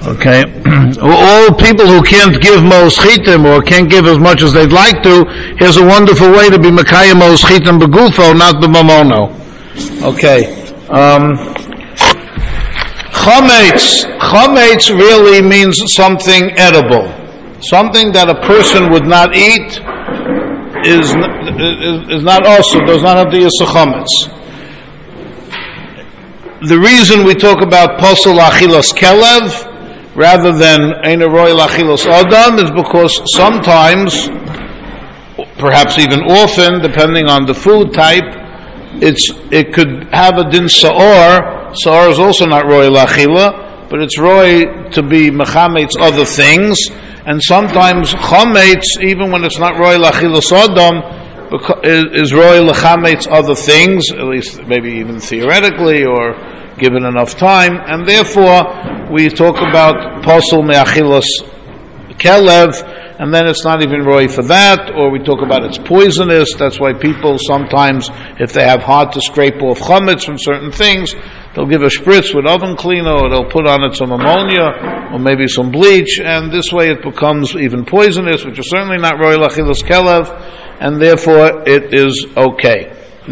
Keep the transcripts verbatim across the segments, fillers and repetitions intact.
Okay, all people who can't give mos chitim or can't give as much as they'd like to, here's a wonderful way to be mekayem mos chitim begufo, not the mamono. Okay, um, chametz. Chametz really means something edible, something that a person would not eat is is, is not also does not have the yisur chametz. The reason we talk about posel achilas kelev rather than Eina Roy Lachilos Adam is because sometimes, perhaps even often, depending on the food type, it's it could have a din Sa'or. Sa'or is also not Roy Lachila, but it's Roy to be Mechametz other things, and sometimes Chametz, even when it's not Roy Lachilos Adam, is Roy Lachametz other things, at least maybe even theoretically, or given enough time, and therefore we talk about posel me'achilos kelev, and then it's not even roy for that, or we talk about it's poisonous. That's why people sometimes, if they have hard to scrape off chametz from certain things, they'll give a spritz with oven cleaner, or they'll put on it some ammonia, or maybe some bleach, and this way it becomes even poisonous, which is certainly not roy l'achilos kelev, and therefore it is okay.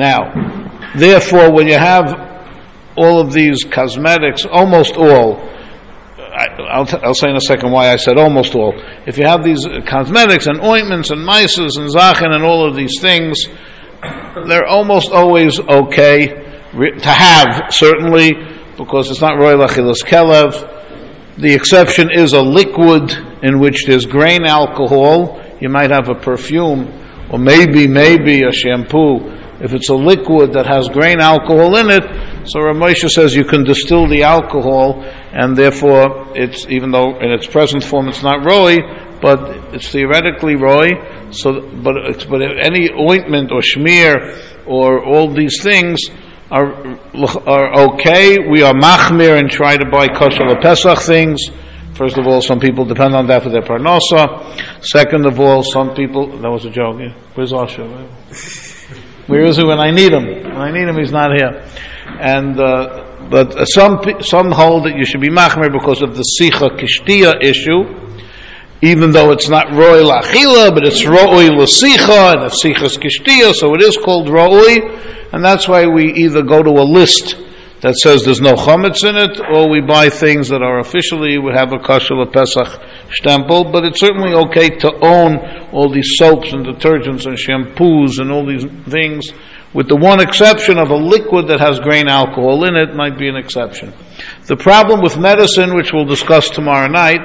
Now, therefore, when you have all of these cosmetics, almost all, I, I'll, t- I'll say in a second why I said almost all. If you have these cosmetics and ointments and mices and zachin and all of these things, they're almost always okay re- to have, certainly, because it's not roy l'achilas kelev. The exception is a liquid in which there's grain alcohol. You might have a perfume, or maybe, maybe a shampoo. If it's a liquid that has grain alcohol in it, so Rav Moshe says you can distill the alcohol, and therefore it's, even though in its present form it's not roy, but it's theoretically roy. So, but it's, but any ointment or schmear or all these things are are okay. We are machmir and try to buy kosher Pesach things. First of all, some people depend on that for their parnasa. Second of all, some people, that was a joke. Yeah. Where's Asher? Where is he when I need him? When I need him, he's not here. And uh, but uh, some some hold that you should be machmer because of the sicha kishtia issue, even though it's not roy lachila, but it's roy l'sicha, and it's sichas kishtia, so it is called roy, and that's why we either go to a list that says there's no chametz in it, or we buy things that are officially would have a kosher Pesach stempel. But it's certainly okay to own all these soaps and detergents and shampoos and all these things, with the one exception of a liquid that has grain alcohol in it might be an exception. The problem with medicine, which we'll discuss tomorrow night,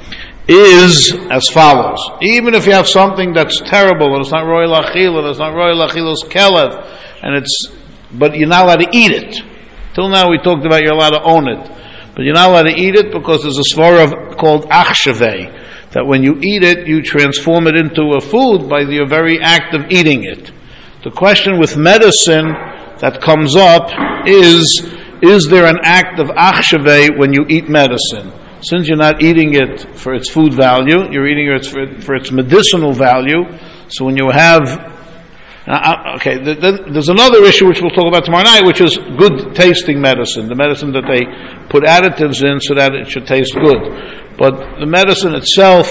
is as follows. Even if you have something that's terrible, and it's not roy lachil, and it's not roy lachilos kelev, and it's, but you're not allowed to eat it. Till now we talked about you're allowed to own it, but you're not allowed to eat it because there's a svara called achshavei, that when you eat it, you transform it into a food by the very act of eating it. The question with medicine that comes up is, is there an act of achshavei when you eat medicine? Since you're not eating it for its food value, you're eating it for, for its medicinal value, so when you have Uh, okay, the, the, there's another issue which we'll talk about tomorrow night, which is good tasting medicine, the medicine that they put additives in so that it should taste good. But the medicine itself,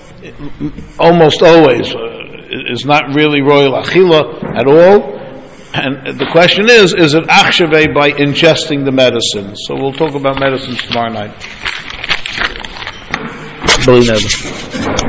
almost always, uh, is not really royal achila at all. And the question is, is it achshavei by ingesting the medicine? So we'll talk about medicine tomorrow night.